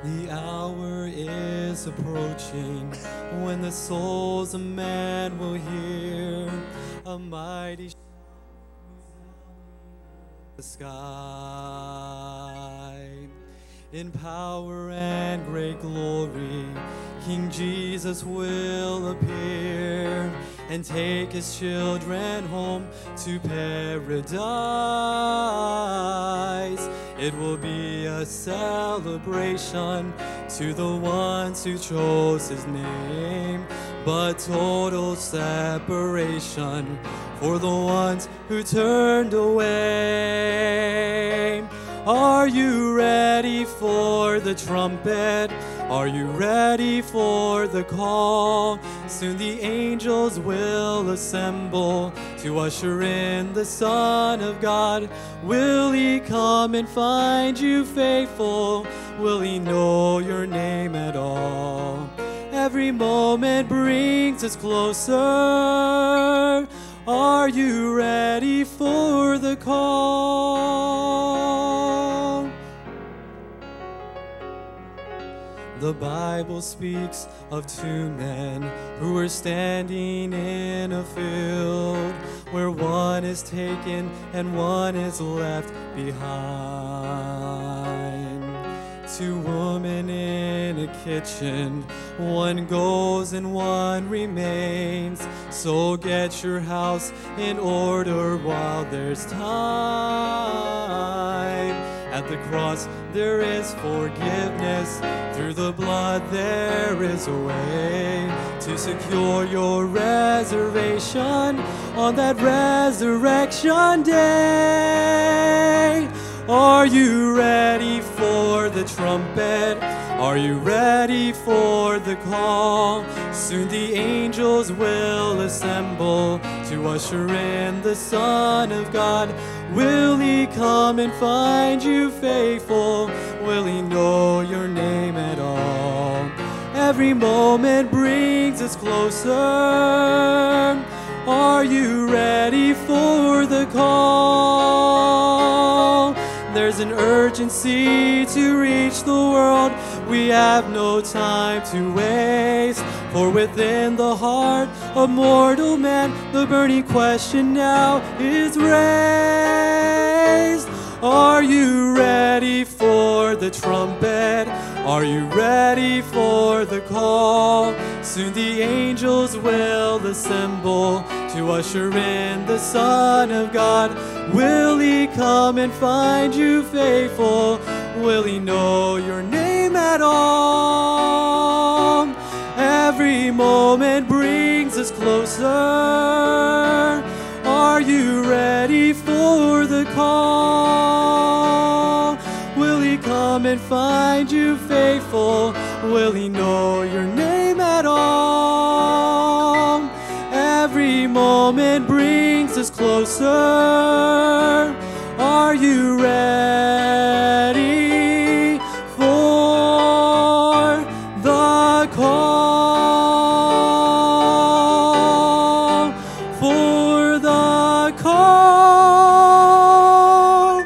The hour is approaching when the souls of man will hear a mighty the sky. In power and great glory, King Jesus will appear and take his children home to paradise. It will be a celebration to the ones who chose his name, but total separation for the ones who turned away. Are you ready for the trumpet? Are you ready for the call? Soon the angels will assemble to usher in the Son of God. Will he come and find you faithful? Will he know your name at all? Every moment brings us closer. Are you ready for the call? The Bible speaks of two men who were standing in a field where one is taken and one is left behind. Two women in a kitchen, one goes and one remains. So get your house in order while there's time. At the cross there is forgiveness. Through the blood there is a way to secure your reservation on that resurrection day. Are you ready for the trumpet? Are you ready for the call? Soon the angels will assemble to usher in the Son of God. Will he come and find you faithful? Will he know your name at all? Every moment brings us closer. Are you ready for the call? There's an urgency to reach the world. We have no time to waste. For within the heart of mortal man, the burning question now is raised. Are you ready for the trumpet? Are you ready for the call? Soon the angels will assemble to usher in the Son of God. Will he come and find you faithful? Will he know your name at all? Every moment brings us closer. Are you ready for the call? Will he come and find you faithful? Will he know your name at all? Every moment brings us closer. Are you ready for the call? For the call.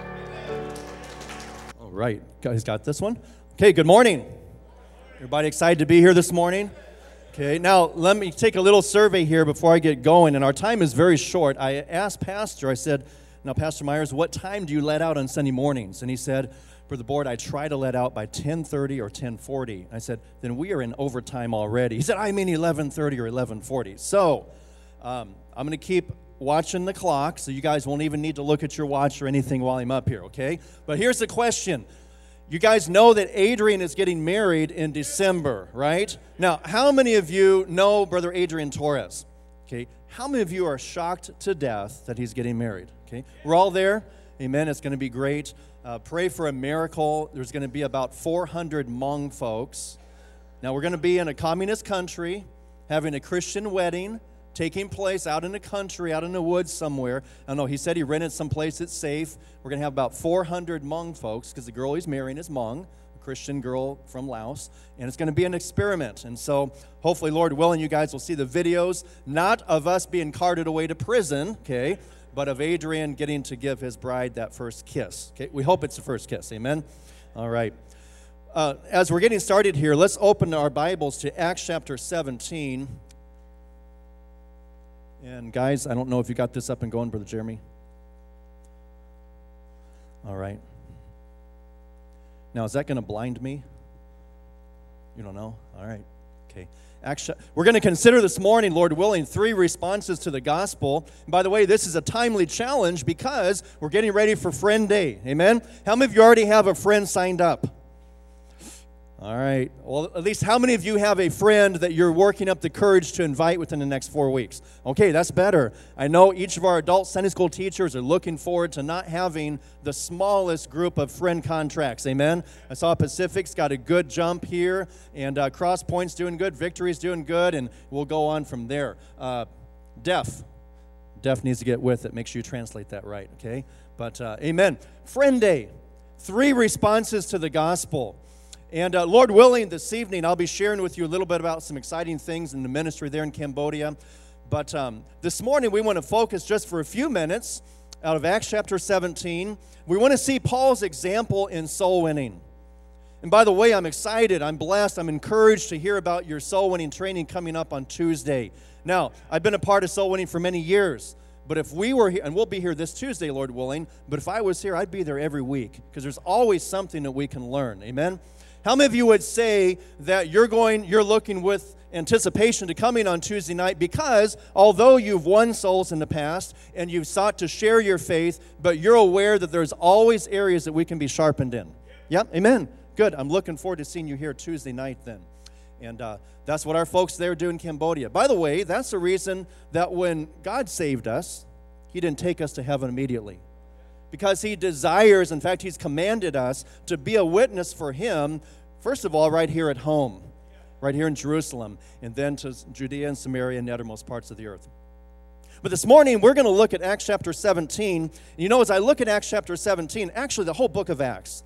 All right, guys got this one? Okay, good morning. Everybody excited to be here this morning? Okay, now let me take a little survey here before I get going, and our time is very short. I asked Pastor, I said, now Pastor Myers, what time do you let out on Sunday mornings? And he said, for the board, I try to let out by 10:30 or 10:40. I said, then we are in overtime already. He said, I mean 11:30 or 11:40. So I'm going to keep watching the clock, so you guys won't even need to look at your watch or anything while I'm up here, okay? But here's the question. You guys know that Adrian is getting married in December, right? Now, how many of you know Brother Adrian Torres? Okay, how many of you are shocked to death that he's getting married? Okay, we're all there. Amen. It's going to be great. Pray for a miracle. There's going to be about 400 Hmong folks. Now, we're going to be in a communist country, having a Christian wedding, taking place out in the country, out in the woods somewhere. I don't know, he said he rented some place that's safe. We're going to have about 400 Hmong folks because the girl he's marrying is Hmong, a Christian girl from Laos, and it's going to be an experiment. And so hopefully, Lord willing, you guys will see the videos, not of us being carted away to prison, okay, but of Adrian getting to give his bride that first kiss. Okay, we hope it's the first kiss, amen? All right. As we're getting started here, let's open our Bibles to Acts chapter 17. And guys, I don't know if you got this up and going, Brother Jeremy. All right. Now, is that going to blind me? You don't know? All right. Okay. We're going to consider this morning, Lord willing, 3 responses to the gospel. And by the way, this is a timely challenge because we're getting ready for Friend Day. Amen? How many of you already have a friend signed up? All right. Well, at least how many of you have a friend that you're working up the courage to invite within the next 4 weeks? Okay, that's better. I know each of our adult Sunday school teachers are looking forward to not having the smallest group of friend contracts. Amen? I saw Pacific's got a good jump here, and Cross Point's doing good, Victory's doing good, and we'll go on from there. Deaf needs to get with it. Make sure you translate that right, okay? But amen. Friend Day, 3 responses to the gospel. And Lord willing, this evening I'll be sharing with you a little bit about some exciting things in the ministry there in Cambodia. But this morning we want to focus just for a few minutes out of Acts chapter 17. We want to see Paul's example in soul winning. And by the way, I'm excited, I'm blessed, I'm encouraged to hear about your soul winning training coming up on Tuesday. Now, I've been a part of soul winning for many years. But if we were here, and we'll be here this Tuesday, Lord willing, but if I was here, I'd be there every week because there's always something that we can learn. Amen? How many of you would say that you're looking with anticipation to coming on Tuesday night because although you've won souls in the past and you've sought to share your faith, but you're aware that there's always areas that we can be sharpened in? Yep, amen. Good. I'm looking forward to seeing you here Tuesday night then. And that's what our folks there do in Cambodia. By the way, that's the reason that when God saved us, He didn't take us to heaven immediately. Because He desires, in fact, He's commanded us to be a witness for Him, first of all, right here at home, right here in Jerusalem, and then to Judea and Samaria and the uttermost parts of the earth. But this morning, we're going to look at Acts chapter 17. And you know, as I look at Acts chapter 17, actually the whole book of Acts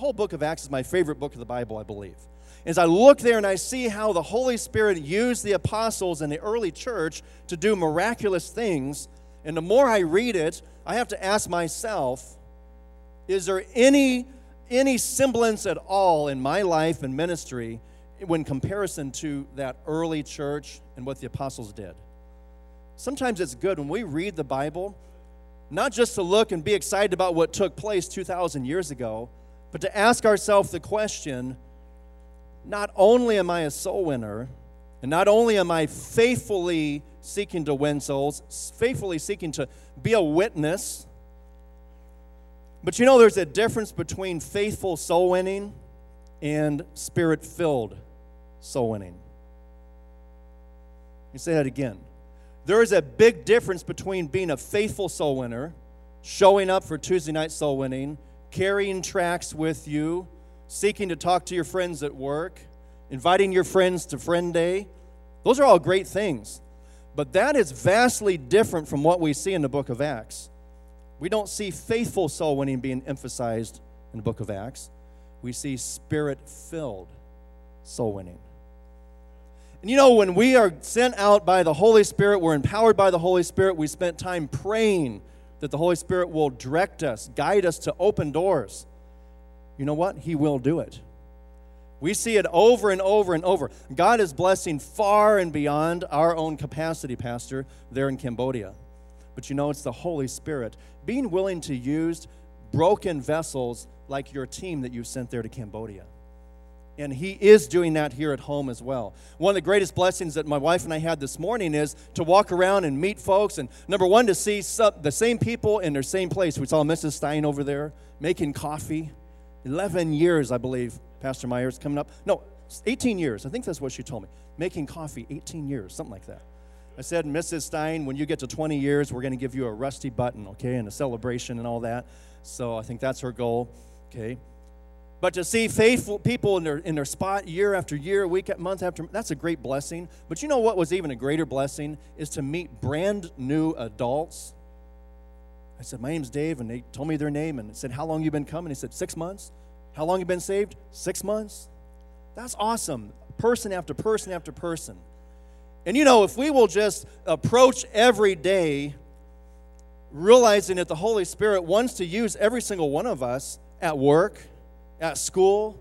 is my favorite book of the Bible, I believe. As I look there and I see how the Holy Spirit used the apostles in the early church to do miraculous things, and the more I read it, I have to ask myself, is there any semblance at all in my life and ministry in comparison to that early church and what the apostles did? Sometimes it's good when we read the Bible, not just to look and be excited about what took place 2,000 years ago, but to ask ourselves the question, not only am I a soul winner, and not only am I faithfully seeking to win souls, faithfully seeking to be a witness, but you know there's a difference between faithful soul winning and spirit-filled soul winning. Let me say that again. There is a big difference between being a faithful soul winner, showing up for Tuesday night soul winning, carrying tracts with you, seeking to talk to your friends at work, inviting your friends to Friend Day. Those are all great things. But that is vastly different from what we see in the book of Acts. We don't see faithful soul winning being emphasized in the book of Acts. We see spirit-filled soul winning. And you know, when we are sent out by the Holy Spirit, we're empowered by the Holy Spirit, we spent time praying that the Holy Spirit will direct us, guide us to open doors. You know what? He will do it. We see it over and over and over. God is blessing far and beyond our own capacity, Pastor, there in Cambodia. But you know, it's the Holy Spirit being willing to use broken vessels like your team that you sent there to Cambodia. And He is doing that here at home as well. One of the greatest blessings that my wife and I had this morning is to walk around and meet folks. And number one, to see the same people in their same place. We saw Mrs. Stein over there making coffee. 11 years, I believe, Pastor Myers, coming up. No, 18 years. I think that's what she told me. Making coffee, 18 years, something like that. I said, Mrs. Stein, when you get to 20 years, we're going to give you a rusty button, okay, and a celebration and all that. So I think that's her goal, okay. But to see faithful people in their spot year after year, month after month, that's a great blessing. But you know what was even a greater blessing is to meet brand new adults. I said, my name's Dave, and they told me their name, and said, how long you been coming? He said, 6 months. How long you been saved? 6 months. That's awesome. Person after person after person. And you know, if we will just approach every day realizing that the Holy Spirit wants to use every single one of us at work, at school,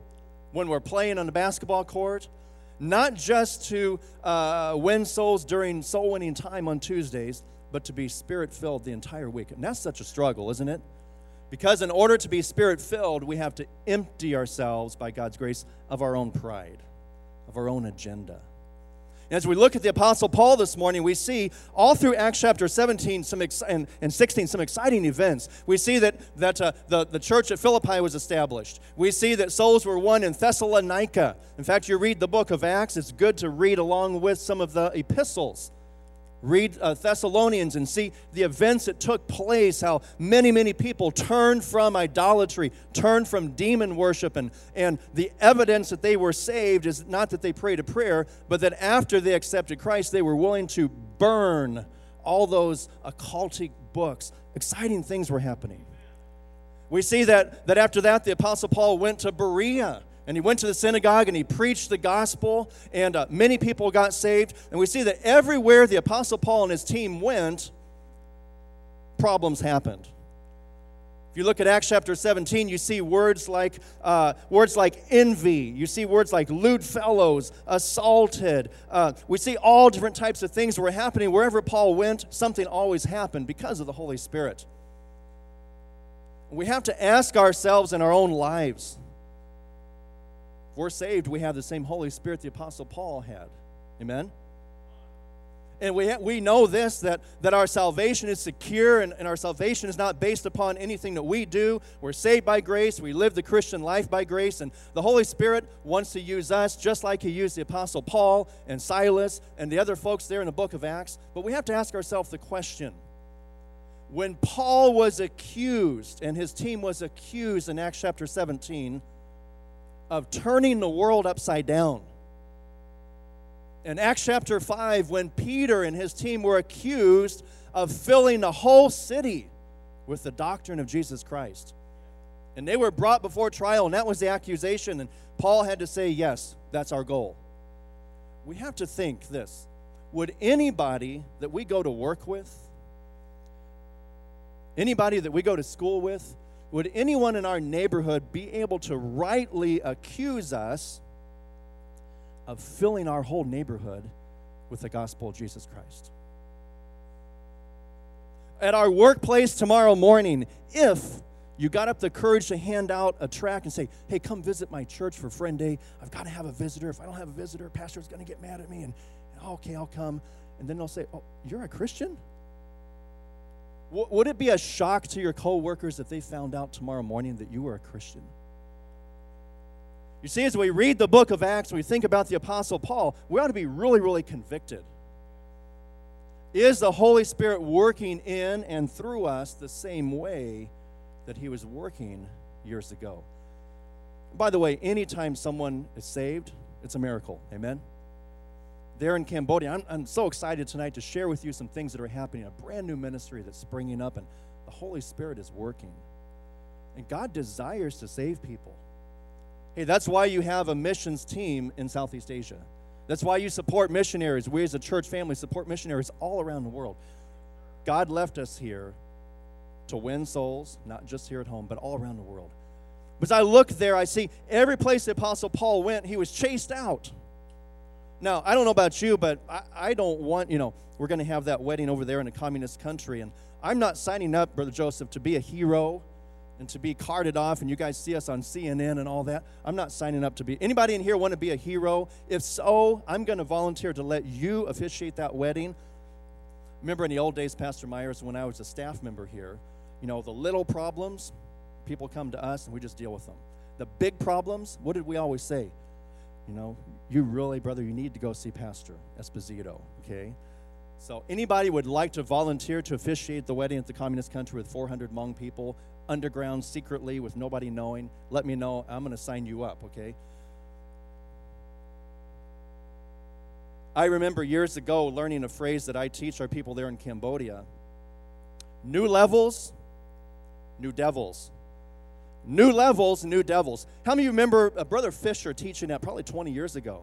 when we're playing on the basketball court, not just to win souls during soul winning time on Tuesdays, but to be Spirit-filled the entire week. And that's such a struggle, isn't it? Because in order to be Spirit-filled, we have to empty ourselves, by God's grace, of our own pride, of our own agenda. And as we look at the Apostle Paul this morning, we see all through Acts chapter 17 and 16 some exciting events. We see that the church at Philippi was established. We see that souls were won in Thessalonica. In fact, you read the book of Acts, it's good to read along with some of the epistles. Read Thessalonians and see the events that took place, how many, many people turned from idolatry, turned from demon worship, and the evidence that they were saved is not that they prayed a prayer, but that after they accepted Christ, they were willing to burn all those occultic books. Exciting things were happening. We see that after that, the Apostle Paul went to Berea. And he went to the synagogue and he preached the gospel, and many people got saved. And we see that everywhere the Apostle Paul and his team went, problems happened. If you look at Acts chapter 17, you see words like envy. You see words like lewd fellows, assaulted. We see all different types of things that were happening. Wherever Paul went, something always happened because of the Holy Spirit. We have to ask ourselves in our own lives, we're saved, we have the same Holy Spirit the Apostle Paul had. Amen? And we know this, that our salvation is secure, and our salvation is not based upon anything that we do. We're saved by grace. We live the Christian life by grace. And the Holy Spirit wants to use us just like he used the Apostle Paul and Silas and the other folks there in the book of Acts. But we have to ask ourselves the question, when Paul was accused and his team was accused in Acts chapter 17 of turning the world upside down. In Acts chapter 5, when Peter and his team were accused of filling the whole city with the doctrine of Jesus Christ. And they were brought before trial, and that was the accusation. And Paul had to say, yes, that's our goal. We have to think this. Would anybody that we go to work with, anybody that we go to school with, would anyone in our neighborhood be able to rightly accuse us of filling our whole neighborhood with the gospel of Jesus Christ? At our workplace tomorrow morning, if you got up the courage to hand out a tract and say, hey, come visit my church for Friend Day. I've got to have a visitor. If I don't have a visitor, pastor's going to get mad at me. And okay, I'll come. And then they'll say, oh, you're a Christian? Would it be a shock to your co-workers if they found out tomorrow morning that you were a Christian? You see, as we read the book of Acts, we think about the Apostle Paul, we ought to be really, really convicted. Is the Holy Spirit working in and through us the same way that he was working years ago? By the way, anytime someone is saved, it's a miracle. Amen? There in Cambodia, I'm so excited tonight to share with you some things that are happening, a brand new ministry that's springing up, and the Holy Spirit is working. And God desires to save people. Hey, that's why you have a missions team in Southeast Asia. That's why you support missionaries. We as a church family support missionaries all around the world. God left us here to win souls, not just here at home, but all around the world. But as I look there, I see every place the Apostle Paul went, he was chased out. Now, I don't know about you, but I don't want, we're going to have that wedding over there in a communist country, and I'm not signing up, Brother Joseph, to be a hero and to be carted off, and you guys see us on CNN and all that. I'm not signing up to be. Anybody in here want to be a hero? If so, I'm going to volunteer to let you officiate that wedding. Remember in the old days, Pastor Myers, when I was a staff member here, the little problems, people come to us and we just deal with them. The big problems, what did we always say? You really, brother, you need to go see Pastor Esposito, okay? So anybody would like to volunteer to officiate the wedding at the communist country with 400 Hmong people, underground, secretly, with nobody knowing, let me know. I'm going to sign you up, okay? I remember years ago learning a phrase that I teach our people there in Cambodia. New levels, new devils. New levels, new devils. How many of you remember Brother Fisher teaching that probably 20 years ago?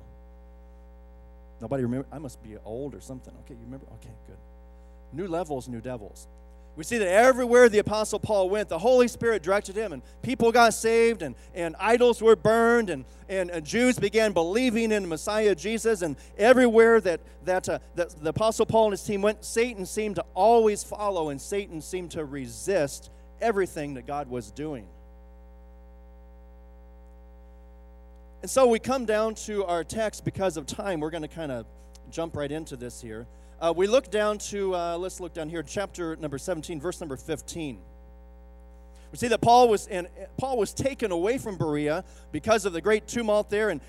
Nobody remember? I must be old or something. Okay, you remember? Okay, good. New levels, new devils. We see that everywhere the Apostle Paul went, the Holy Spirit directed him, and people got saved, and idols were burned, and Jews began believing in Messiah Jesus. And everywhere that the Apostle Paul and his team went, Satan seemed to always follow, and Satan seemed to resist everything that God was doing. And so we come down to our text because of time. We're going to kind of jump right into this here. We look down to, let's look down here, chapter number 17, verse number 15. We see that Paul was taken away from Berea because of the great tumult there, and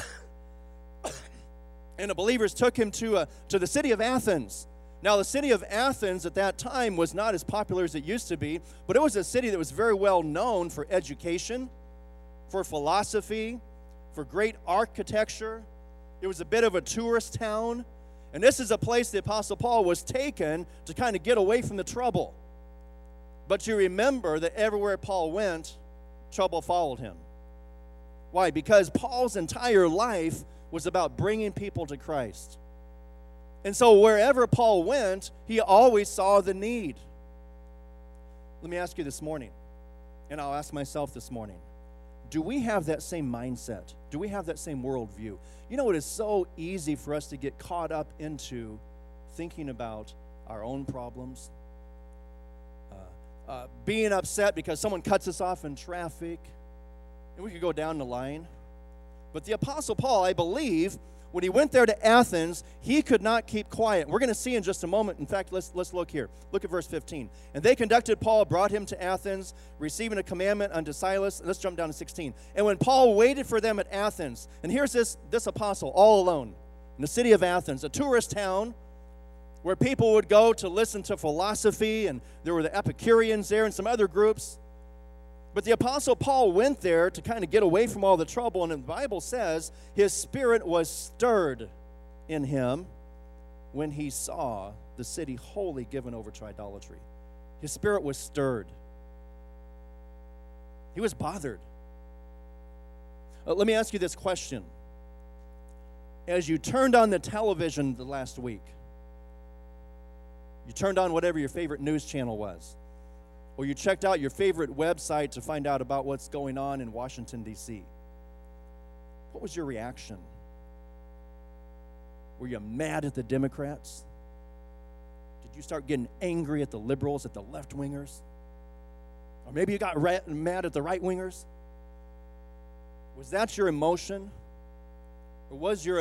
the believers took him to the city of Athens. Now, the city of Athens at that time was not as popular as it used to be, but it was a city that was very well known for education, for philosophy, for great architecture. It was a bit of a tourist town. And this is a place the Apostle Paul was taken to kind of get away from the trouble. But you remember that everywhere Paul went, trouble followed him. Why? Because Paul's entire life was about bringing people to Christ. And so wherever Paul went, he always saw the need. Let me ask you this morning, and I'll ask myself this morning, do we have that same mindset? Do we have that same worldview? You know, it is so easy for us to get caught up into thinking about our own problems, being upset because someone cuts us off in traffic, and we could go down the line. But the Apostle Paul, I believe, when he went there to Athens, he could not keep quiet. We're going to see in just a moment. In fact, let's look here. Look at verse 15. And they conducted Paul, brought him to Athens, receiving a commandment unto Silas. And let's jump down to 16. And when Paul waited for them at Athens, and here's this apostle all alone in the city of Athens, a tourist town where people would go to listen to philosophy, and there were the Epicureans there and some other groups. But the Apostle Paul went there to kind of get away from all the trouble, and the Bible says his spirit was stirred in him when he saw the city wholly given over to idolatry. His spirit was stirred. He was bothered. Let me ask you this question. As you turned on the television the last week, you turned on whatever your favorite news channel was, or you checked out your favorite website to find out about what's going on in Washington, D.C. What was your reaction? Were you mad at the Democrats? Did you start getting angry at the liberals, at the left-wingers? Or maybe you got mad at the right-wingers? Was that your emotion? Or was your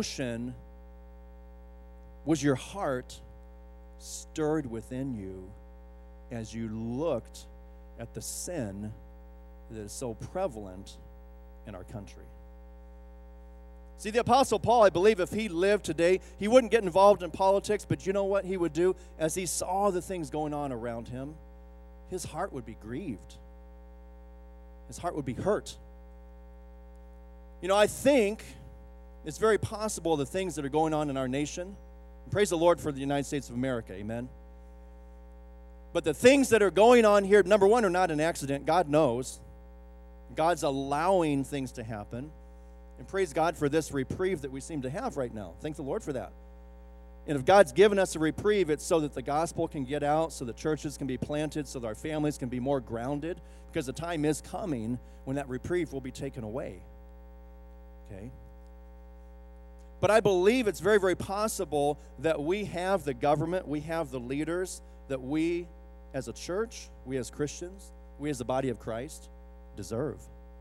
heart stirred within you as you looked at the sin that is so prevalent in our country? See, the Apostle Paul, I believe if he lived today, he wouldn't get involved in politics, but you know what he would do? As he saw the things going on around him, his heart would be grieved. His heart would be hurt. You know, I think it's very possible the things that are going on in our nation, and praise the Lord for the United States of America, amen? But the things that are going on here, number one, are not an accident. God knows. God's allowing things to happen. And praise God for this reprieve that we seem to have right now. Thank the Lord for that. And if God's given us a reprieve, it's so that the gospel can get out, so that churches can be planted, so that our families can be more grounded, because the time is coming when that reprieve will be taken away. Okay? But I believe it's very, very possible that we have the government, we have the leaders, that we as a church, we as Christians, we as the body of Christ deserve.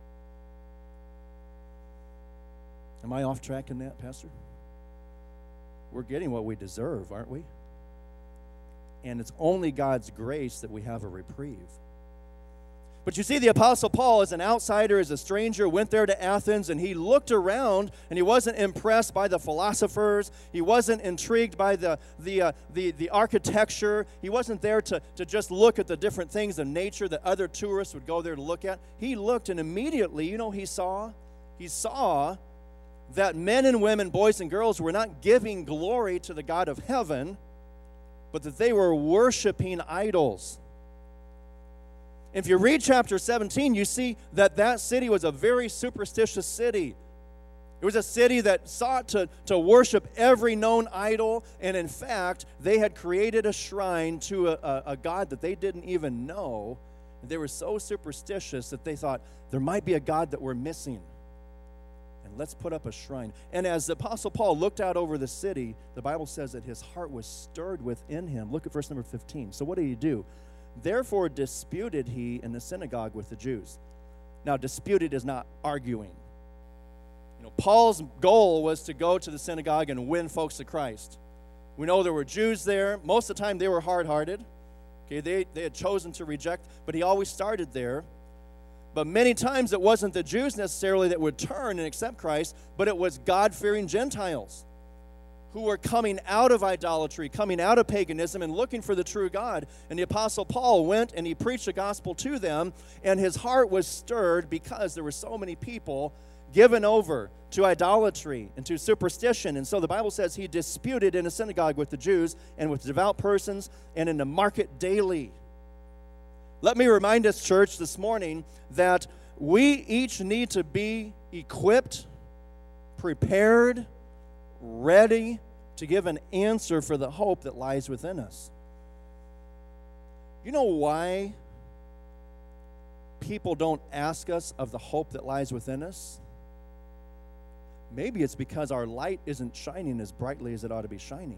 Am I off track in that, Pastor? We're getting what we deserve, aren't we? And it's only God's grace that we have a reprieve. But you see, the Apostle Paul, as an outsider, as a stranger, went there to Athens, and he looked around, and he wasn't impressed by the philosophers. He wasn't intrigued by the architecture. He wasn't there to just look at the different things of nature that other tourists would go there to look at. He looked, and immediately, you know what he saw? He saw that men and women, boys and girls, were not giving glory to the God of heaven, but that they were worshiping idols. If you read chapter 17, you see that that city was a very superstitious city. It It was a city that sought to worship every known idol, and in fact, they had created a shrine to a god that they didn't even know. They were so superstitious that they thought, there might be a god that we're missing, and let's put up a shrine. And as the Apostle Paul looked out over the city, the Bible says that his heart was stirred within him. Look at verse number 15. So what did he do? Therefore disputed he in the synagogue with the Jews. Now, disputed is not arguing. Paul's goal was to go to the synagogue and win folks to Christ. We know there were Jews there. Most of the time they were hard-hearted. Okay, they had chosen to reject, but he always started there. But many times it wasn't the Jews necessarily that would turn and accept Christ, but it was God-fearing Gentiles who were coming out of idolatry, coming out of paganism, and looking for the true God. And the Apostle Paul went and he preached the gospel to them, and his heart was stirred because there were so many people given over to idolatry and to superstition. And so the Bible says he disputed in a synagogue with the Jews and with devout persons and in the market daily. Let me remind us, church, this morning that we each need to be equipped, prepared, ready to give an answer for the hope that lies within us. You know why people don't ask us of the hope that lies within us? Maybe it's because our light isn't shining as brightly as it ought to be shining.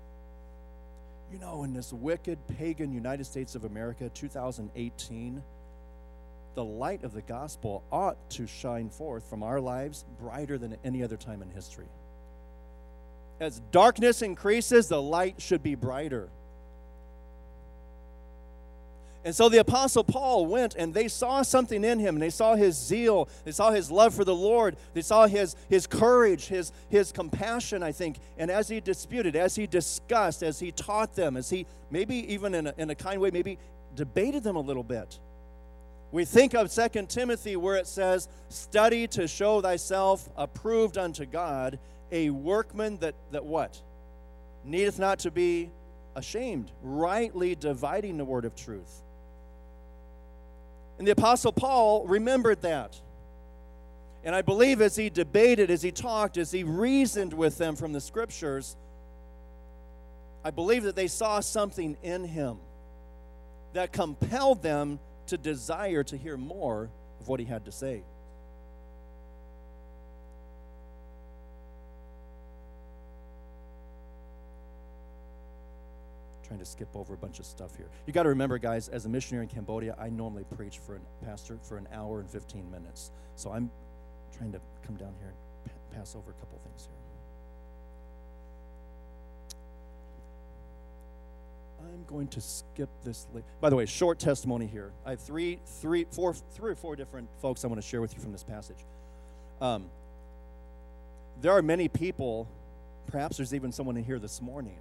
In this wicked, pagan United States of America, 2018, the light of the gospel ought to shine forth from our lives brighter than any other time in history. As darkness increases, the light should be brighter. And so the Apostle Paul went, and they saw something in him. And they saw his zeal. They saw his love for the Lord. They saw his courage, his compassion, I think. And as he disputed, as he discussed, as he taught them, as he maybe even in a kind way, maybe debated them a little bit. We think of 2 Timothy where it says, study to show thyself approved unto God, a workman that what? Needeth not to be ashamed, rightly dividing the word of truth. And the Apostle Paul remembered that. And I believe as he debated, as he talked, as he reasoned with them from the Scriptures, I believe that they saw something in him that compelled them to desire to hear more of what he had to say. Trying to skip over a bunch of stuff here. You got to remember, guys, as a missionary in Cambodia, I normally preach for a pastor for an hour and 15 minutes. So I'm trying to come down here and pass over a couple things here. I'm going to skip this. By the way, short testimony here. I have three or four different folks I want to share with you from this passage. There are many people, perhaps there's even someone in here this morning,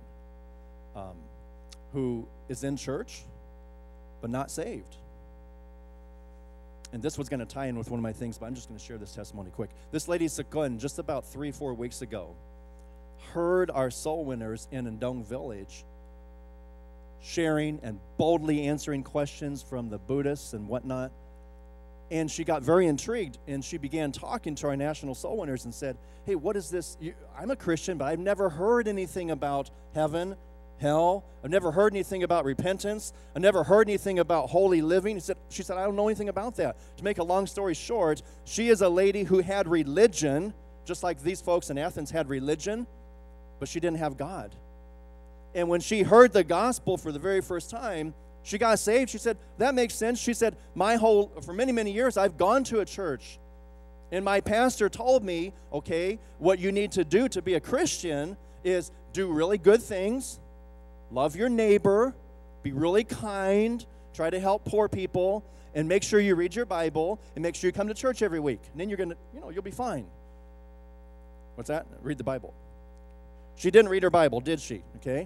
who is in church but not saved. And this was going to tie in with one of my things, but I'm just going to share this testimony quick. This lady, Sakun, just about 3-4 weeks ago, heard our soul winners in Ndong Village sharing and boldly answering questions from the Buddhists and whatnot. And she got very intrigued, and she began talking to our national soul winners and said, hey, what is this? I'm a Christian, but I've never heard anything about heaven, hell. I've never heard anything about repentance. I've never heard anything about holy living. She said, I don't know anything about that. To make a long story short, she is a lady who had religion, just like these folks in Athens had religion, but she didn't have God. And when she heard the gospel for the very first time, she got saved. She said, that makes sense. She said, for many, many years, I've gone to a church, and my pastor told me, okay, what you need to do to be a Christian is do really good things, love your neighbor, be really kind, try to help poor people, and make sure you read your Bible, and make sure you come to church every week. And then you're going to, you'll be fine. What's that? Read the Bible. She didn't read her Bible, did she? Okay.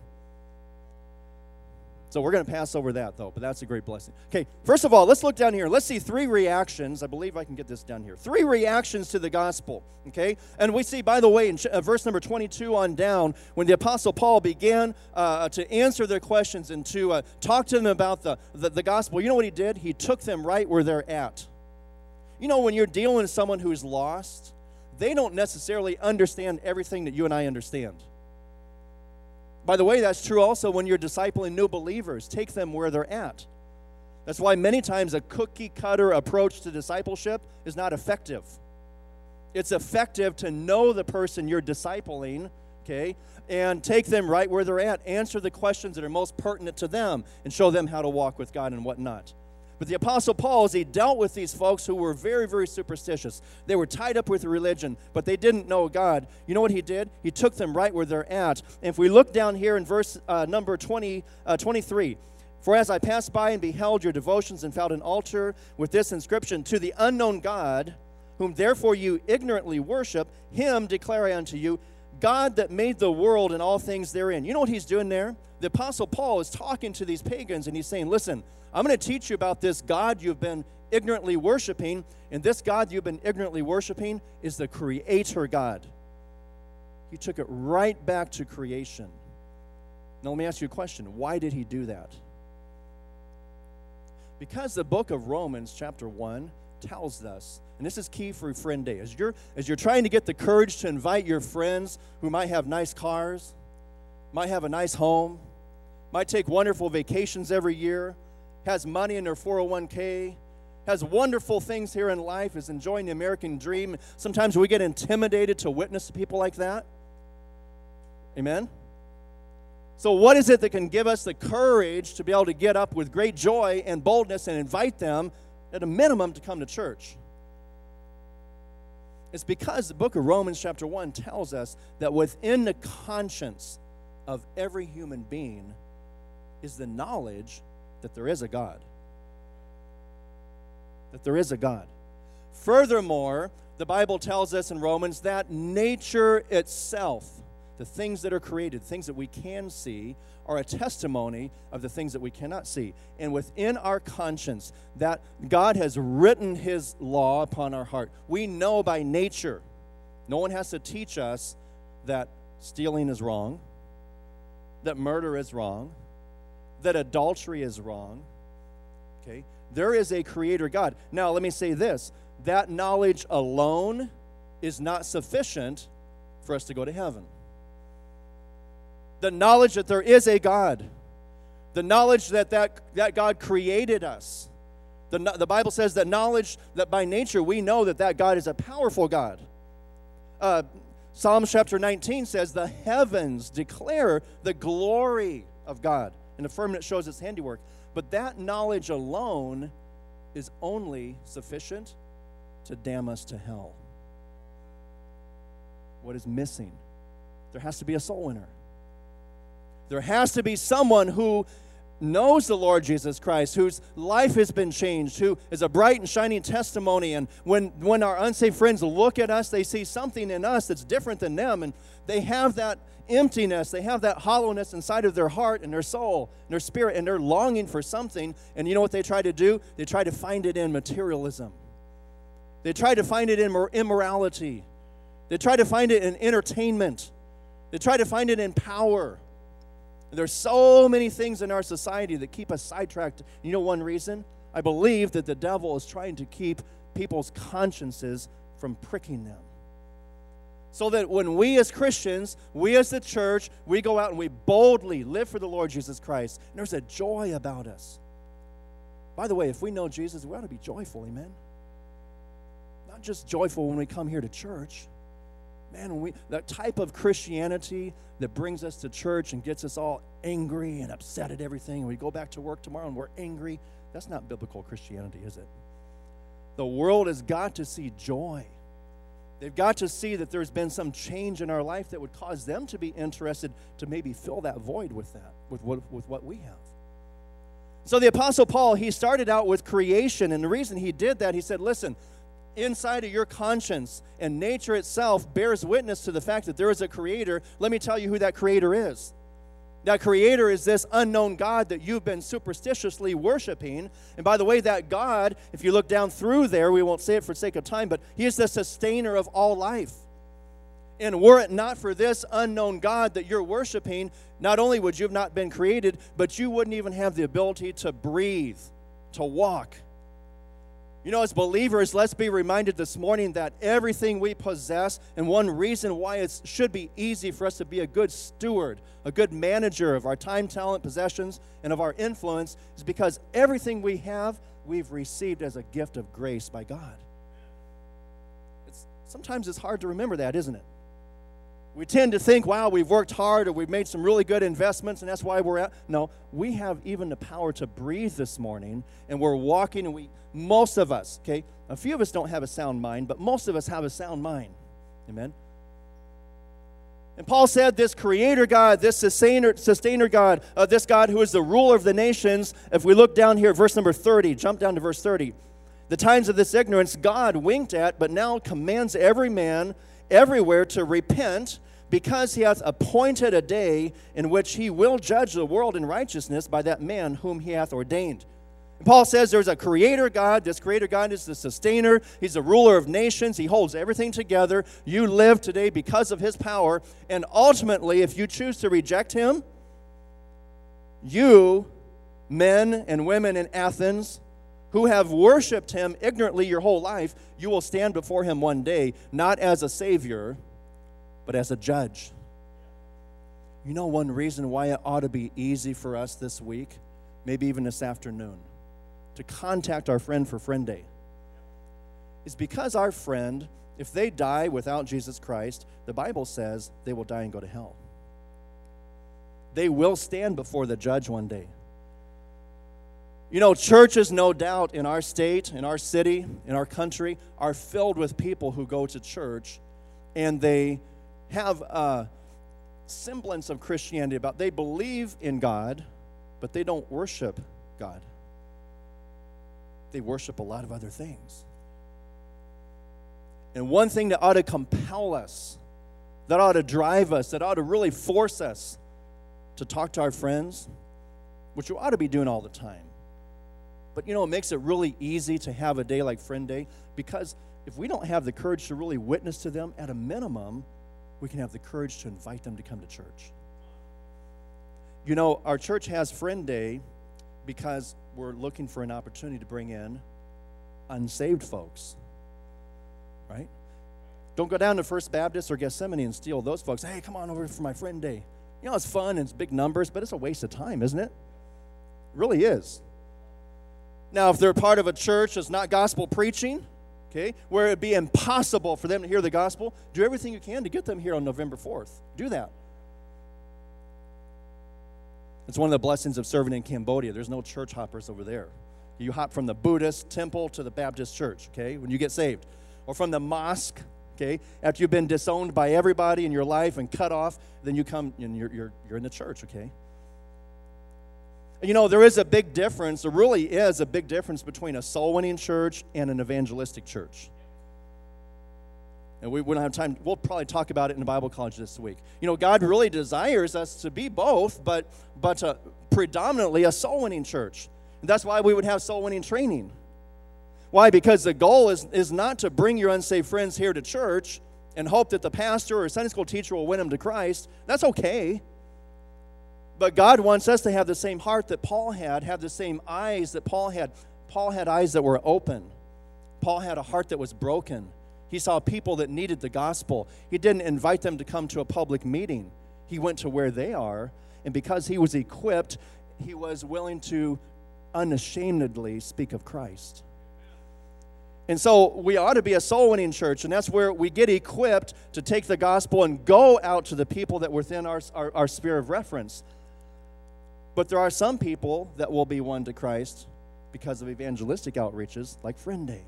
So we're going to pass over that, though, but that's a great blessing. Okay, first of all, let's look down here. Let's see 3 reactions. I believe I can get this down here. 3 reactions to the gospel, okay? And we see, by the way, in verse number 22 on down, when the Apostle Paul began to answer their questions and to talk to them about the gospel, you know what he did? He took them right where they're at. You know, when you're dealing with someone who's lost, they don't necessarily understand everything that you and I understand. By the way, that's true also when you're discipling new believers. Take them where they're at. That's why many times a cookie-cutter approach to discipleship is not effective. It's effective to know the person you're discipling, okay, and take them right where they're at. Answer the questions that are most pertinent to them and show them how to walk with God and whatnot. But the Apostle Paul, as he dealt with these folks who were very, very superstitious, they were tied up with religion, but they didn't know God. You know what he did? He took them right where they're at. And if we look down here in verse number 23, for as I passed by and beheld your devotions and found an altar with this inscription, to the unknown God, whom therefore you ignorantly worship, him declare I unto you, God that made the world and all things therein. You know what he's doing there? The Apostle Paul is talking to these pagans, and he's saying, listen, I'm going to teach you about this God you've been ignorantly worshiping, and this God you've been ignorantly worshiping is the Creator God. He took it right back to creation. Now let me ask you a question. Why did he do that? Because the book of Romans, chapter 1, tells us, and this is key for Friend Day, as you're trying to get the courage to invite your friends who might have nice cars, might have a nice home, might take wonderful vacations every year, has money in their 401k, has wonderful things here in life, is enjoying the American dream. Sometimes we get intimidated to witness to people like that. Amen? So what is it that can give us the courage to be able to get up with great joy and boldness and invite them, at a minimum, to come to church? It's because the book of Romans chapter 1 tells us that within the conscience of every human being is the knowledge that there is a God. That there is a God. Furthermore, the Bible tells us in Romans that nature itself, the things that are created, things that we can see, are a testimony of the things that we cannot see. And within our conscience, that God has written his law upon our heart. We know by nature, no one has to teach us that stealing is wrong, that murder is wrong, that adultery is wrong. Okay? There is a creator God. Now, let me say this. That knowledge alone is not sufficient for us to go to heaven. The knowledge that there is a God, the knowledge that God created us. The Bible says that knowledge, that by nature we know that God is a powerful God. Psalm chapter 19 says, the heavens declare the glory of God, and the firmament shows its handiwork. But that knowledge alone is only sufficient to damn us to hell. What is missing? There has to be a soul winner. There has to be someone who knows the Lord Jesus Christ, whose life has been changed, who is a bright and shining testimony. And when our unsaved friends look at us, they see something in us that's different than them, and they have that emptiness, they have that hollowness inside of their heart and their soul and their spirit, and they're longing for something. And you know what they try to do? They try to find it in materialism. They try to find it in immorality. They try to find it in entertainment. They try to find it in power. There's so many things in our society that keep us sidetracked. You know one reason? I believe that the devil is trying to keep people's consciences from pricking them. So that when we as Christians, we as the church, we go out and we boldly live for the Lord Jesus Christ, and there's a joy about us. By the way, if we know Jesus, we ought to be joyful, amen? Not just joyful when we come here to church. Man, that type of Christianity that brings us to church and gets us all angry and upset at everything, and we go back to work tomorrow and we're angry, that's not biblical Christianity, is it? The world has got to see joy. They've got to see that there's been some change in our life that would cause them to be interested to maybe fill that void with that, with what we have. So the Apostle Paul, he started out with creation, and the reason he did that, he said, listen, inside of your conscience and nature itself bears witness to the fact that there is a creator. Let me tell you who that creator is. That creator is this unknown God that you've been superstitiously worshiping. And by the way, that God, if you look down through there, we won't say it for sake of time, but he is the sustainer of all life. And were it not for this unknown God that you're worshiping, not only would you have not been created, but you wouldn't even have the ability to breathe, to walk. You know, as believers, let's be reminded this morning that everything we possess, and one reason why it should be easy for us to be a good steward, a good manager of our time, talent, possessions, and of our influence, is because everything we have, we've received as a gift of grace by God. Sometimes it's hard to remember that, isn't it? We tend to think, wow, we've worked hard or we've made some really good investments and that's why we're at. No, we have even the power to breathe this morning, and we're walking, and most of us, okay, a few of us don't have a sound mind, but most of us have a sound mind. Amen? And Paul said this creator God, this sustainer God, this God who is the ruler of the nations, if we look down here, verse number 30, jump down to verse 30. The times of this ignorance God winked at, but now commands every man everywhere to repent, because he hath appointed a day in which he will judge the world in righteousness by that man whom he hath ordained. And Paul says there's a creator God. This creator God is the sustainer. He's the ruler of nations. He holds everything together. You live today because of his power. And ultimately, if you choose to reject him, you, men and women in Athens, who have worshiped him ignorantly your whole life, you will stand before him one day, not as a savior, but as a judge. You know one reason why it ought to be easy for us this week, maybe even this afternoon, to contact our friend for Friend Day, is because our friend, if they die without Jesus Christ, the Bible says they will die and go to hell. They will stand before the judge one day. You know, churches, no doubt, in our state, in our city, in our country, are filled with people who go to church and they have a semblance of Christianity about. They believe in God, but they don't worship God. They worship a lot of other things. And one thing that ought to compel us, that ought to drive us, that ought to really force us to talk to our friends, which we ought to be doing all the time. But, you know, it makes it really easy to have a day like Friend Day, because if we don't have the courage to really witness to them, at a minimum, we can have the courage to invite them to come to church. You know, our church has Friend Day because we're looking for an opportunity to bring in unsaved folks, right? Don't go down to First Baptist or Gethsemane and steal those folks. Hey, come on over for my Friend Day. You know, it's fun and it's big numbers, but it's a waste of time, isn't it? It really is. Now, if they're part of a church that's not gospel preaching, okay, where it'd be impossible for them to hear the gospel, do everything you can to get them here on November 4th. Do that. It's one of the blessings of serving in Cambodia. There's no church hoppers over there. You hop from the Buddhist temple to the Baptist church, okay, when you get saved. Or from the mosque, okay, after you've been disowned by everybody in your life and cut off, then you come and you're in the church, okay? You know, there is a big difference. There really is a big difference between a soul-winning church and an evangelistic church. And we don't have time. We'll probably talk about it in the Bible college this week. You know, God really desires us to be both, but predominantly a soul-winning church. And that's why we would have soul-winning training. Why? Because the goal is not to bring your unsaved friends here to church and hope that the pastor or Sunday school teacher will win them to Christ. That's okay. But God wants us to have the same heart that Paul had, have the same eyes that Paul had. Paul had eyes that were open. Paul had a heart that was broken. He saw people that needed the gospel. He didn't invite them to come to a public meeting. He went to where they are, and because he was equipped, he was willing to unashamedly speak of Christ. And so we ought to be a soul-winning church, and that's where we get equipped to take the gospel and go out to the people that were within our sphere of reference. But there are some people that will be won to Christ because of evangelistic outreaches like Friend Day.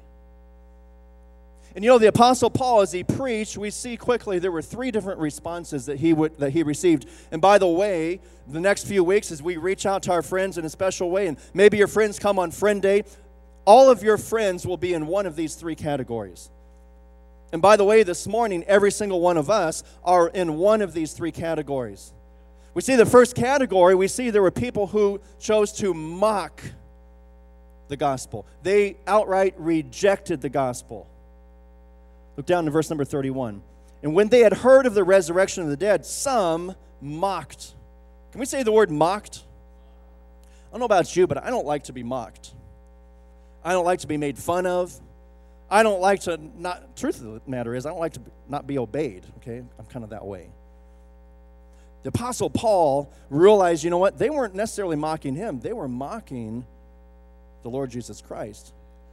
And you know, the Apostle Paul, as he preached, we see quickly there were 3 different responses that he received. And by the way, the next few weeks as we reach out to our friends in a special way, and maybe your friends come on Friend Day, all of your friends will be in one of these 3 categories. And by the way, this morning, every single one of us are in one of these 3 categories. We see the first category, we see there were people who chose to mock the gospel. They outright rejected the gospel. Look down to verse number 31. And when they had heard of the resurrection of the dead, some mocked. Can we say the word mocked? I don't know about you, but I don't like to be mocked. I don't like to be made fun of. I don't like to not, truth of the matter is, I don't like to not be obeyed, okay? I'm kind of that way. The Apostle Paul realized, you know what? They weren't necessarily mocking him. They were mocking the Lord Jesus Christ,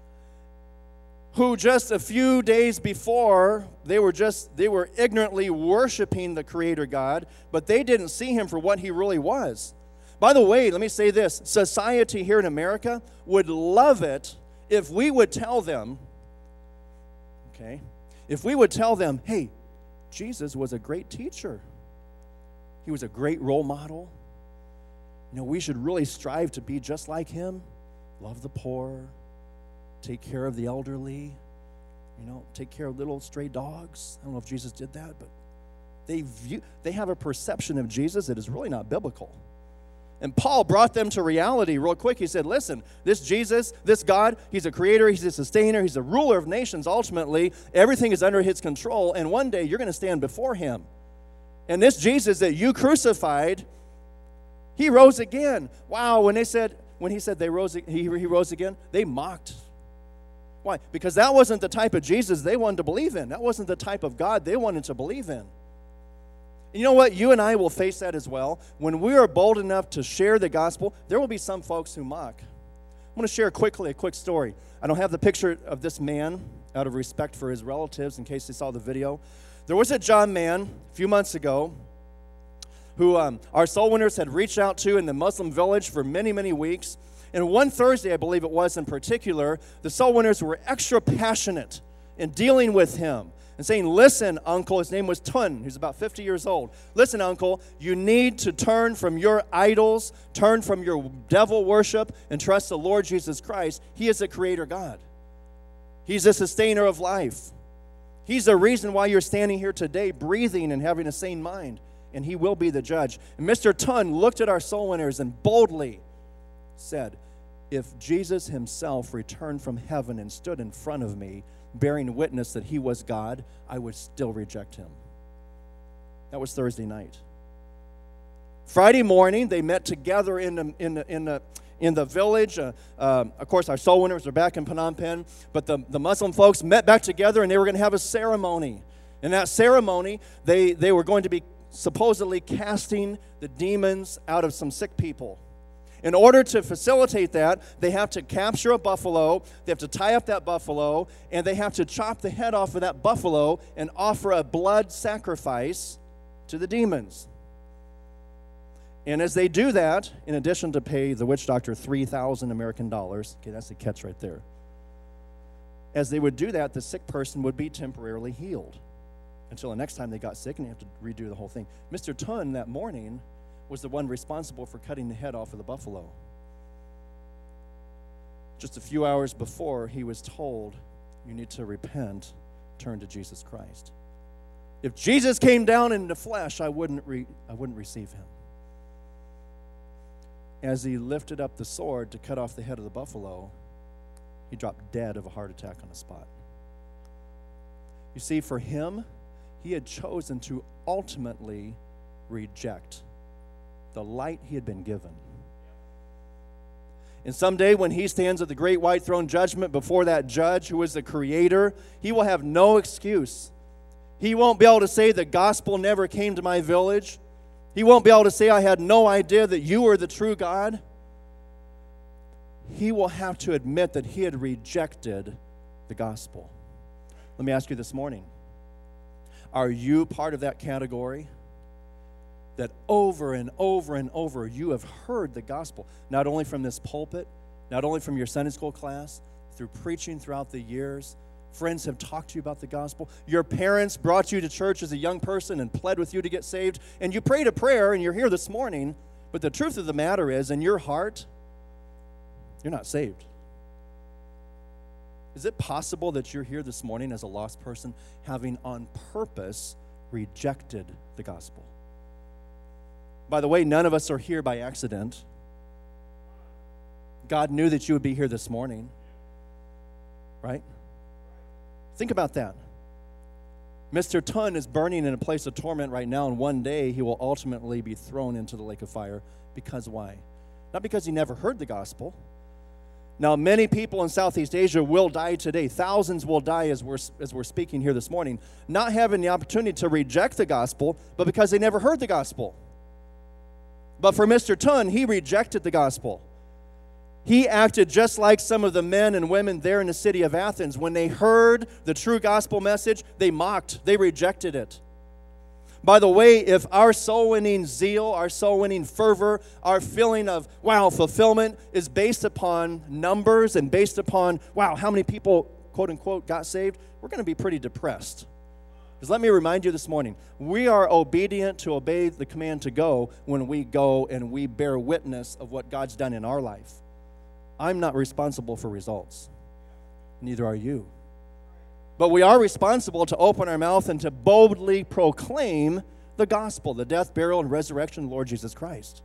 who just a few days before, they were ignorantly worshiping the Creator God, but they didn't see him for what he really was. By the way, let me say this. Society here in America would love it if we would tell them, okay, if we would tell them, hey, Jesus was a great teacher. He was a great role model. You know, we should really strive to be just like him. Love the poor. Take care of the elderly. You know, take care of little stray dogs. I don't know if Jesus did that, but they have a perception of Jesus that is really not biblical. And Paul brought them to reality real quick. He said, listen, this Jesus, this God, he's a creator, he's a sustainer, he's a ruler of nations ultimately. Everything is under his control, and one day you're going to stand before him. And this Jesus that you crucified, he rose again. Wow, when he said he rose again, they mocked. Why? Because that wasn't the type of Jesus they wanted to believe in. That wasn't the type of God they wanted to believe in. And you know what? You and I will face that as well. When we are bold enough to share the gospel, there will be some folks who mock. I'm going to share quickly a quick story. I don't have the picture of this man out of respect for his relatives in case they saw the video. There was a John man a few months ago who our soul winners had reached out to in the Muslim village for many, many weeks. And one Thursday, I believe it was in particular, the soul winners were extra passionate in dealing with him and saying, listen, uncle, his name was Tun, he's about 50 years old. Listen, uncle, you need to turn from your idols, turn from your devil worship, and trust the Lord Jesus Christ. He is the creator God. He's a sustainer of life. He's the reason why you're standing here today, breathing and having a sane mind, and he will be the judge. And Mr. Tun looked at our soul winners and boldly said, if Jesus himself returned from heaven and stood in front of me, bearing witness that he was God, I would still reject him. That was Thursday night. Friday morning, they met together in the village. Of course, our soul winners are back in Phnom Penh, but the Muslim folks met back together, and they were going to have a ceremony. In that ceremony, they were going to be supposedly casting the demons out of some sick people. In order to facilitate that, they have to capture a buffalo, they have to tie up that buffalo, and they have to chop the head off of that buffalo and offer a blood sacrifice to the demons. And as they do that, in addition to pay the witch doctor 3,000 American dollars, okay, that's the catch right there. As they would do that, the sick person would be temporarily healed until the next time they got sick and they have to redo the whole thing. Mr. Tun that morning was the one responsible for cutting the head off of the buffalo. Just a few hours before, he was told, you need to repent, turn to Jesus Christ. If Jesus came down in the flesh, I wouldn't receive him. As he lifted up the sword to cut off the head of the buffalo, he dropped dead of a heart attack on the spot. You see, for him, he had chosen to ultimately reject the light he had been given. And someday when he stands at the great white throne judgment before that judge who is the creator, he will have no excuse. He won't be able to say the gospel never came to my village. He won't be able to say I had no idea that you were the true God. He will have to admit that he had rejected the gospel. Let me ask you this morning, are you part of that category? That over and over and over you have heard the gospel, not only from this pulpit, not only from your Sunday school class, through preaching throughout the years. Friends have talked to you about the gospel. Your parents brought you to church as a young person and pled with you to get saved, and you prayed a prayer and you're here this morning, but the truth of the matter is, in your heart, you're not saved. Is it possible that you're here this morning as a lost person having on purpose rejected the gospel? By the way, none of us are here by accident. God knew that you would be here this morning, right? Think about that. Mr. Tun is burning in a place of torment right now, and one day he will ultimately be thrown into the lake of fire. Because why? Not because he never heard the gospel, Now, many people in Southeast Asia will die today. Thousands will die as we're speaking here this morning, not having the opportunity to reject the gospel, but because they never heard the gospel. But for Mr. Tun, he rejected the gospel. He acted just like some of the men and women there in the city of Athens. When they heard the true gospel message, they mocked, they rejected it. By the way, if our soul-winning zeal, our soul-winning fervor, our feeling of, wow, fulfillment is based upon numbers and based upon, wow, how many people, quote-unquote, got saved, we're going to be pretty depressed. Because let me remind you this morning, we are obedient to obey the command to go when we go and we bear witness of what God's done in our life. I'm not responsible for results. Neither are you. But we are responsible to open our mouth and to boldly proclaim the gospel, the death, burial, and resurrection of the Lord Jesus Christ.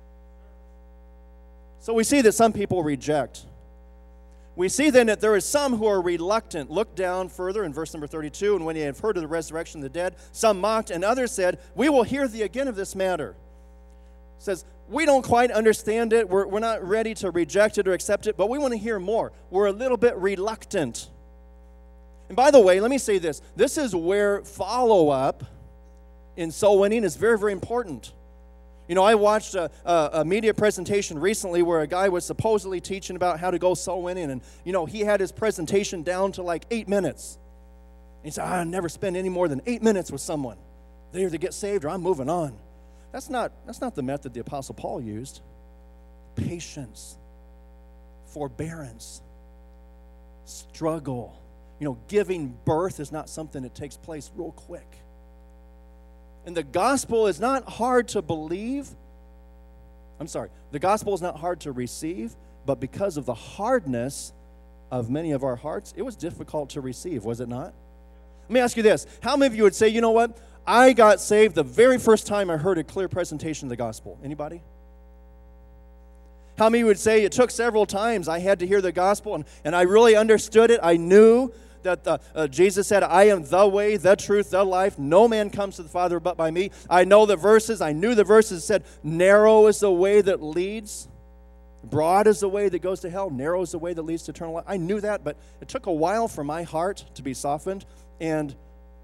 So we see that some people reject. We see then that there is some who are reluctant. Look down further in verse number 32. And when they have heard of the resurrection of the dead, some mocked, and others said, we will hear thee again of this matter. It says, we don't quite understand it. We're not ready to reject it or accept it, but we want to hear more. We're a little bit reluctant. And by the way, let me say this. This is where follow-up in soul winning is very, very important. You know, I watched a media presentation recently where a guy was supposedly teaching about how to go soul winning. And, you know, he had his presentation down to like 8 minutes. And he said, I never spend any more than 8 minutes with someone. They either get saved or I'm moving on. That's not the method the Apostle Paul used. Patience, forbearance, struggle. You know, giving birth is not something that takes place real quick. And the gospel is not hard to believe. The gospel is not hard to receive, but because of the hardness of many of our hearts, it was difficult to receive, was it not? Let me ask you this. How many of you would say, you know what? I got saved the very first time I heard a clear presentation of the gospel. Anybody? How many would say it took several times I had to hear the gospel and I really understood it? I knew that Jesus said, I am the way, the truth, the life. No man comes to the Father but by me. I know the verses. I knew the verses said, narrow is the way that leads. Broad is the way that goes to hell. Narrow is the way that leads to eternal life. I knew that, but it took a while for my heart to be softened. And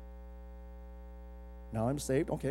now I'm saved. Okay.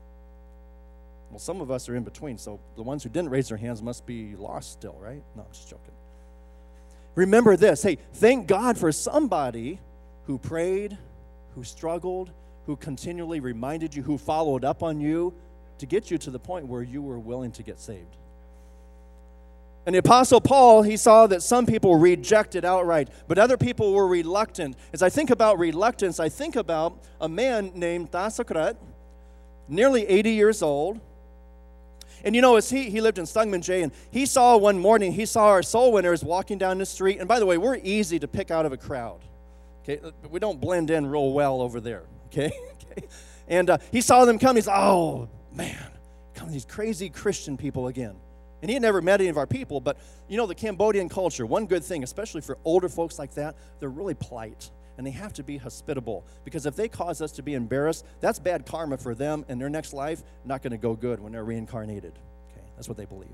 Well, some of us are in between, so the ones who didn't raise their hands must be lost still, right? No, I'm just joking. Remember this. Hey, thank God for somebody who prayed, who struggled, who continually reminded you, who followed up on you to get you to the point where you were willing to get saved. And the Apostle Paul, he saw that some people rejected outright, but other people were reluctant. As I think about reluctance, I think about a man named Dasakrat, nearly 80 years old. And you know, as he lived in Stungmanjay, and he saw one morning, he saw our soul winners walking down the street. And by the way, we're easy to pick out of a crowd. Okay, we don't blend in real well over there. Okay, and he saw them come. He's, oh man, come these crazy Christian people again. And he had never met any of our people, but you know, the Cambodian culture, one good thing, especially for older folks like that, they're really polite. And they have to be hospitable, because if they cause us to be embarrassed, that's bad karma for them, and their next life not going to go good when they're reincarnated. Okay, that's what they believe.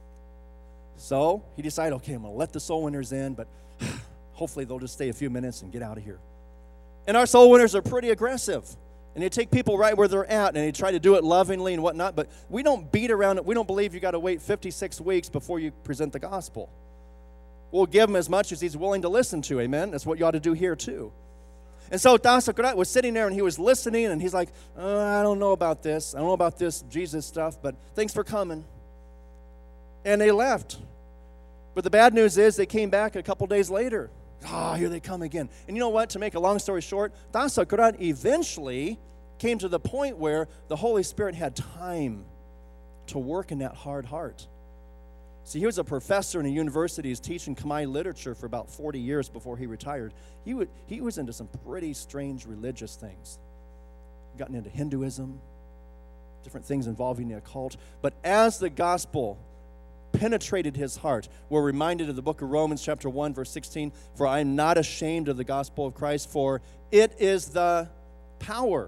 So he decided, okay, I'm going to let the soul winners in, but hopefully they'll just stay a few minutes and get out of here. And our soul winners are pretty aggressive, and they take people right where they're at, and they try to do it lovingly and whatnot, but we don't beat around it. We don't believe you got to wait 56 weeks before you present the gospel. We'll give him as much as he's willing to listen to, amen? That's what you ought to do here too. And so Dasakrat was sitting there and he was listening, and he's like, I don't know about this. I don't know about this Jesus stuff, but thanks for coming. And they left. But the bad news is they came back a couple days later. Here they come again. And you know what? To make a long story short, Dasakrat eventually came to the point where the Holy Spirit had time to work in that hard heart. See, he was a professor in a university. He's teaching Khmer literature for about 40 years before he retired. He was into some pretty strange religious things. Gotten into Hinduism, different things involving the occult. But as the gospel penetrated his heart, we're reminded of the book of Romans chapter 1, verse 16, for I am not ashamed of the gospel of Christ, for it is the power.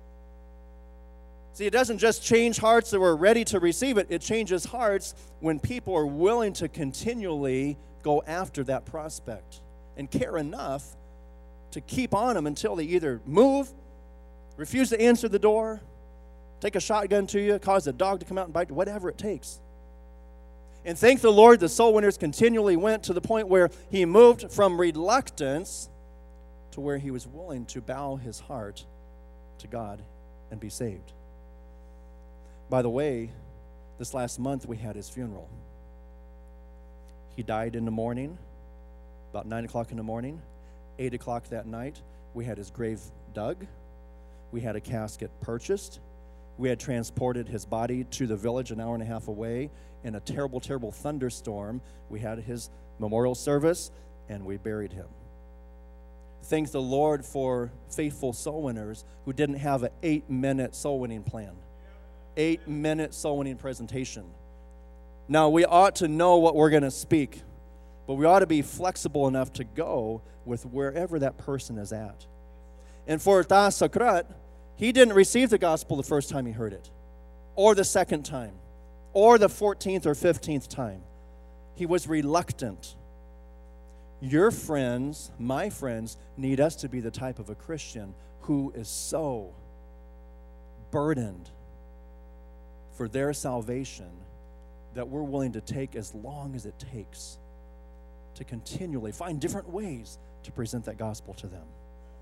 See, it doesn't just change hearts that were ready to receive it. It changes hearts when people are willing to continually go after that prospect and care enough to keep on them until they either move, refuse to answer the door, take a shotgun to you, cause a dog to come out and bite you, whatever it takes. And thank the Lord, the soul winners continually went to the point where he moved from reluctance to where he was willing to bow his heart to God and be saved. By the way, this last month we had his funeral. He died in the morning, about 9 o'clock in the morning. 8 o'clock that night, we had his grave dug. We had a casket purchased. We had transported his body to the village an hour and a half away. In a terrible, terrible thunderstorm, we had his memorial service, and we buried him. Thank the Lord for faithful soul winners who didn't have an 8-minute soul winning plan, 8-minute soul winning presentation. Now, we ought to know what we're going to speak, but we ought to be flexible enough to go with wherever that person is at. And for Ta Sakrat, he didn't receive the gospel the first time he heard it, or the second time, or the 14th or 15th time. He was reluctant. Your friends, my friends, need us to be the type of a Christian who is so burdened for their salvation that we're willing to take as long as it takes to continually find different ways to present that gospel to them.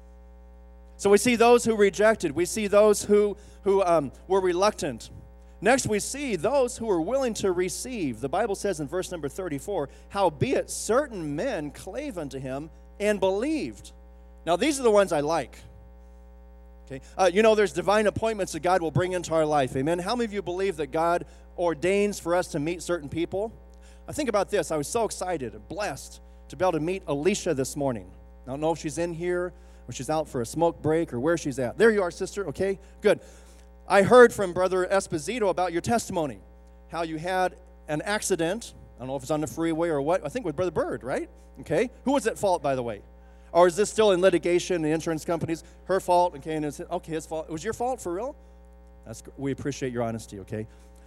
So we see those who rejected. We see those who were reluctant. Next, we see those who were willing to receive. The Bible says in verse number 34, howbeit certain men clave unto him and believed. Now, these are the ones I like. Okay, there's divine appointments that God will bring into our life. Amen. How many of you believe that God ordains for us to meet certain people? I think about this. I was so excited and blessed to be able to meet Alicia this morning. I don't know if she's in here or she's out for a smoke break or where she's at. There you are, sister. Okay, good. I heard from Brother Esposito about your testimony, how you had an accident. I don't know if it's on the freeway or what. I think with Brother Bird, right? Okay. Who was at fault, by the way? Or is this still in litigation, the insurance companies? Her fault, okay, and it's, okay, his fault. It was your fault, for real? We appreciate your honesty, okay?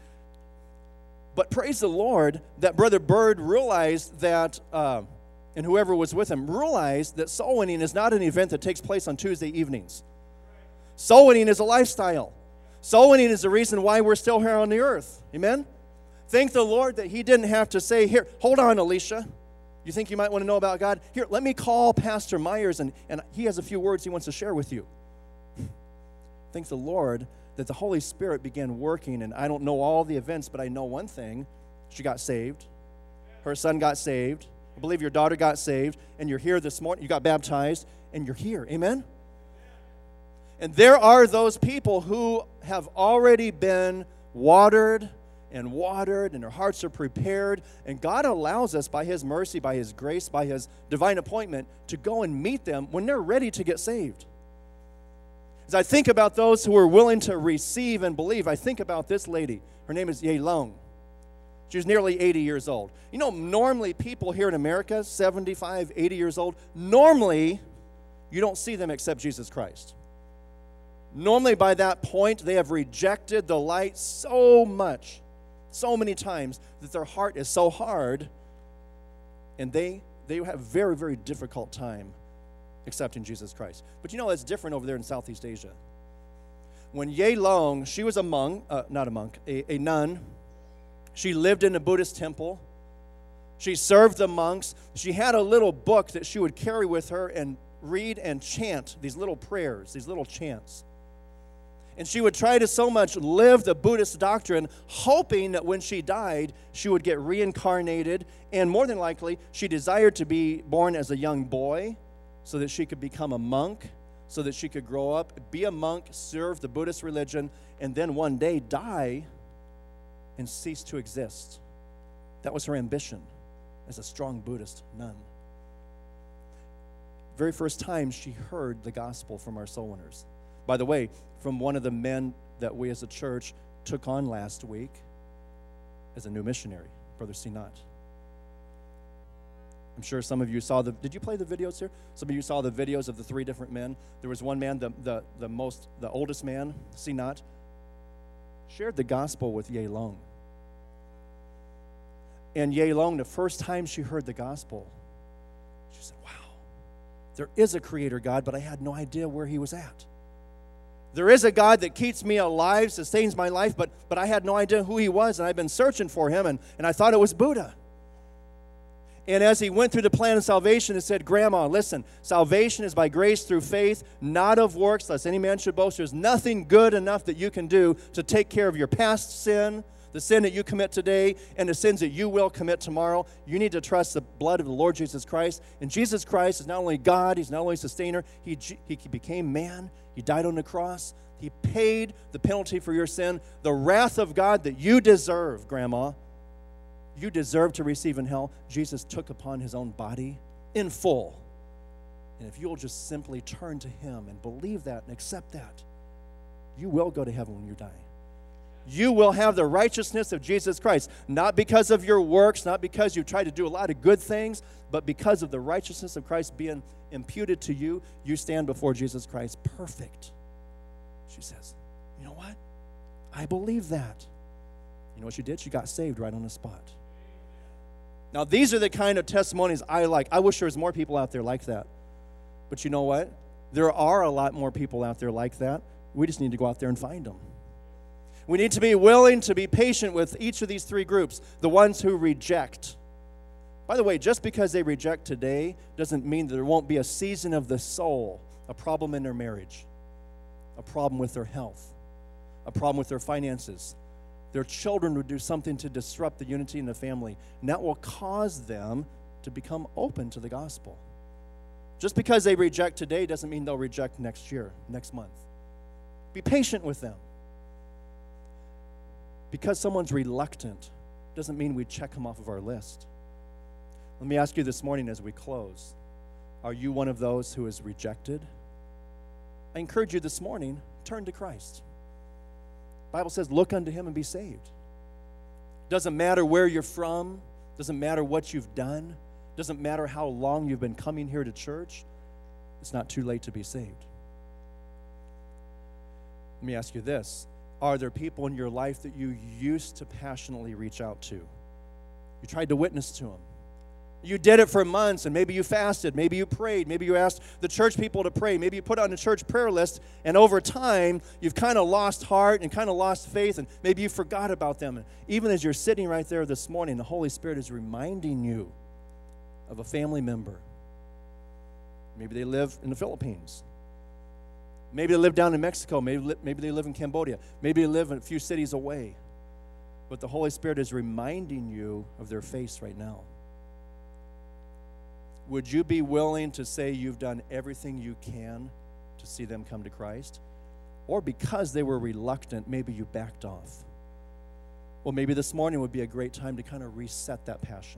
But praise the Lord that Brother Bird realized that, and whoever was with him, realized that soul winning is not an event that takes place on Tuesday evenings. Soul winning is a lifestyle. Soul winning is the reason why we're still here on the earth. Amen? Thank the Lord that he didn't have to say, here, hold on, Alicia. You think you might want to know about God? Here, let me call Pastor Myers, and he has a few words he wants to share with you. Thank the Lord that the Holy Spirit began working, and I don't know all the events, but I know one thing. She got saved. Her son got saved. I believe your daughter got saved, and you're here this morning. You got baptized, and you're here. Amen? And there are those people who have already been watered, and their hearts are prepared, and God allows us by his mercy, by his grace, by his divine appointment to go and meet them when they're ready to get saved. As I think about those who are willing to receive and believe, I think about this lady. Her name is Ye Long. She's nearly 80 years old. You know, normally people here in America, 75, 80 years old, normally you don't see them accept Jesus Christ. Normally by that point, they have rejected the light so much, so many times, that their heart is so hard, and they have a very, very difficult time accepting Jesus Christ. But you know, it's different over there in Southeast Asia. When Ye Long, she was a nun. She lived in a Buddhist temple. She served the monks. She had a little book that she would carry with her and read and chant these little prayers, these little chants. And she would try to so much live the Buddhist doctrine, hoping that when she died, she would get reincarnated. And more than likely, she desired to be born as a young boy so that she could become a monk, so that she could grow up, be a monk, serve the Buddhist religion, and then one day die and cease to exist. That was her ambition as a strong Buddhist nun. Very first time she heard the gospel from our soul winners. By the way, from one of the men that we as a church took on last week as a new missionary, Brother Sinat. I'm sure some of you saw did you play the videos here? Some of you saw the videos of the 3 different men. There was one man, the oldest man, Sinat, shared the gospel with Ye Long. And yea, long, the first time she heard the gospel, she said, wow, there is a creator God, but I had no idea where he was at. There is a God that keeps me alive, sustains my life, but I had no idea who he was, and I've been searching for him, and I thought it was Buddha. And as he went through the plan of salvation, it said, Grandma, listen, salvation is by grace through faith, not of works, lest any man should boast. There's nothing good enough that you can do to take care of your past sin, the sin that you commit today, and the sins that you will commit tomorrow. You need to trust the blood of the Lord Jesus Christ. And Jesus Christ is not only God, he's not only sustainer, he became man, he died on the cross, he paid the penalty for your sin, the wrath of God that you deserve, Grandma. You deserve to receive in hell. Jesus took upon his own body in full. And if you'll just simply turn to him and believe that and accept that, you will go to heaven when you die. You will have the righteousness of Jesus Christ, not because of your works, not because you tried to do a lot of good things, but because of the righteousness of Christ being imputed to you. You stand before Jesus Christ perfect. She says, you know what? I believe that. You know what she did? She got saved right on the spot. Now, these are the kind of testimonies I like. I wish there was more people out there like that. But you know what? There are a lot more people out there like that. We just need to go out there and find them. We need to be willing to be patient with each of these three groups, the ones who reject. By the way, just because they reject today doesn't mean that there won't be a season of the soul, a problem in their marriage, a problem with their health, a problem with their finances. Their children would do something to disrupt the unity in the family, and that will cause them to become open to the gospel. Just because they reject today doesn't mean they'll reject next year, next month. Be patient with them. Because someone's reluctant doesn't mean we check them off of our list. Let me ask you this morning as we close, are you one of those who is rejected? I encourage you this morning, turn to Christ. The Bible says, look unto him and be saved. Doesn't matter where you're from. Doesn't matter what you've done. Doesn't matter how long you've been coming here to church. It's not too late to be saved. Let me ask you this. Are there people in your life that you used to passionately reach out to? You tried to witness to them. You did it for months, and maybe you fasted, maybe you prayed, maybe you asked the church people to pray, maybe you put on a church prayer list, and over time, you've kind of lost heart and kind of lost faith, and maybe you forgot about them. And even as you're sitting right there this morning, the Holy Spirit is reminding you of a family member. Maybe they live in the Philippines. Maybe they live down in Mexico. Maybe they live in Cambodia. Maybe they live a few cities away. But the Holy Spirit is reminding you of their face right now. Would you be willing to say you've done everything you can to see them come to Christ? Or because they were reluctant, maybe you backed off? Well, maybe this morning would be a great time to kind of reset that passion.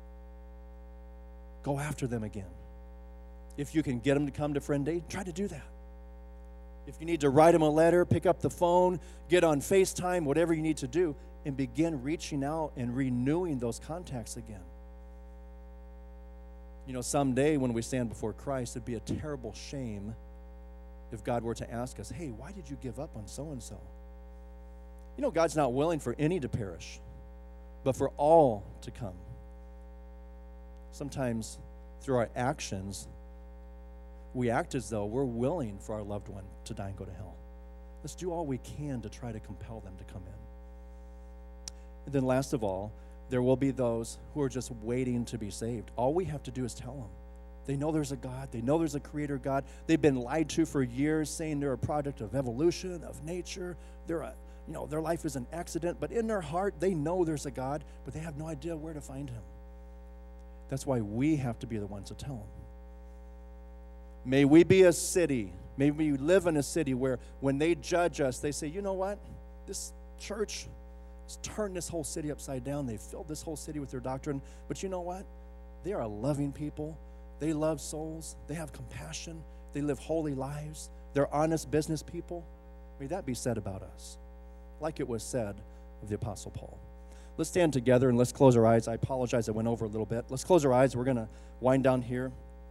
Go after them again. If you can get them to come to Friend Day, try to do that. If you need to write them a letter, pick up the phone, get on FaceTime, whatever you need to do, and begin reaching out and renewing those contacts again. You know, someday when we stand before Christ, it'd be a terrible shame if God were to ask us, hey, why did you give up on so-and-so? You know, God's not willing for any to perish, but for all to come. Sometimes through our actions, we act as though we're willing for our loved one to die and go to hell. Let's do all we can to try to compel them to come in. And then last of all, there will be those who are just waiting to be saved. All we have to do is tell them. They know there's a God. They know there's a creator God. They've been lied to for years, saying they're a product of evolution, of nature. Their life is an accident. But in their heart, they know there's a God, but they have no idea where to find him. That's why we have to be the ones to tell them. May we be a city, may we live in a city where when they judge us, they say, you know what? This church has turned this whole city upside down. They've filled this whole city with their doctrine. But you know what? They are a loving people. They love souls. They have compassion. They live holy lives. They're honest business people. May that be said about us, like it was said of the Apostle Paul. Let's stand together and let's close our eyes. I apologize I went over a little bit. Let's close our eyes. We're going to wind down here.